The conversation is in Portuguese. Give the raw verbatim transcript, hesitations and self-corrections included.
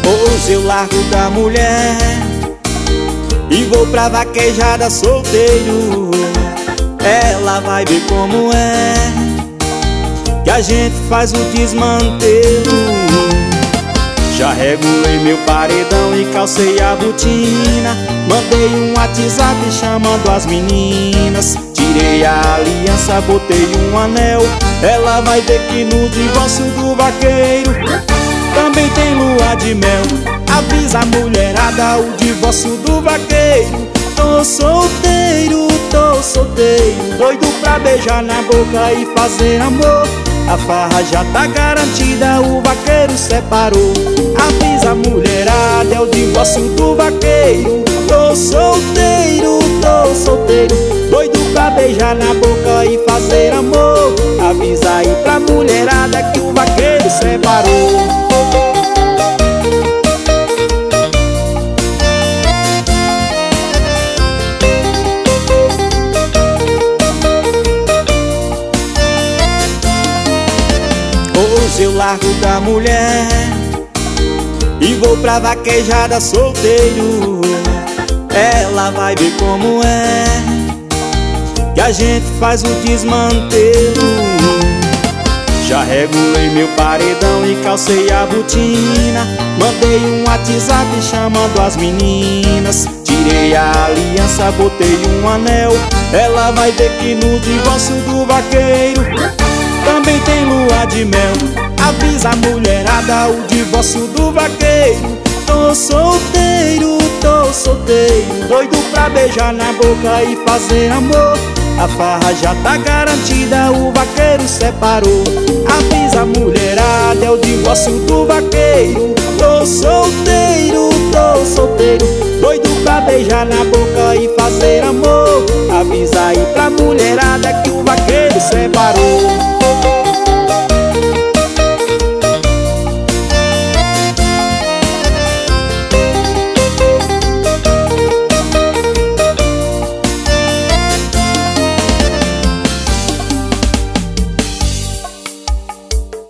Hoje eu largo da mulher e vou pra vaquejada solteiro. Ela vai ver como é que a gente faz o desmantelo. Já regulei meu paredão e calcei a botina. Mandei um WhatsApp chamando as meninas. Tirei a aliança, botei um anel. Ela vai ver que no divórcio do vaqueiro também tem lua de mel. Avisa a mulherada, o divórcio do vaqueiro. Tô solteiro, tô solteiro, doido pra beijar na boca e fazer amor. A farra já tá garantida, o vaqueiro separou. Avisa a mulherada, é o divórcio do vaqueiro. Tô solteiro, tô solteiro, doido pra beijar na boca e fazer amor. Avisa aí pra mulherada que o vaqueiro separou. Hoje eu largo da mulher e vou pra vaquejada solteiro. Ela vai ver como é que a gente faz o desmantelo. Já regulei meu paredão e calcei a botina. Mandei um WhatsApp chamando as meninas. Tirei a aliança, botei um anel. Ela vai ver que no divórcio do vaqueiro também tem lua de mel. Avisa a mulherada, o divórcio do vaqueiro. Tô solteiro, tô solteiro, doido pra beijar na boca e fazer amor. A farra já tá garantida, o vaqueiro separou. Avisa a mulherada, é o divórcio do vaqueiro. Tô solteiro, tô solteiro, doido pra beijar na boca e fazer amor. Avisa aí pra mulher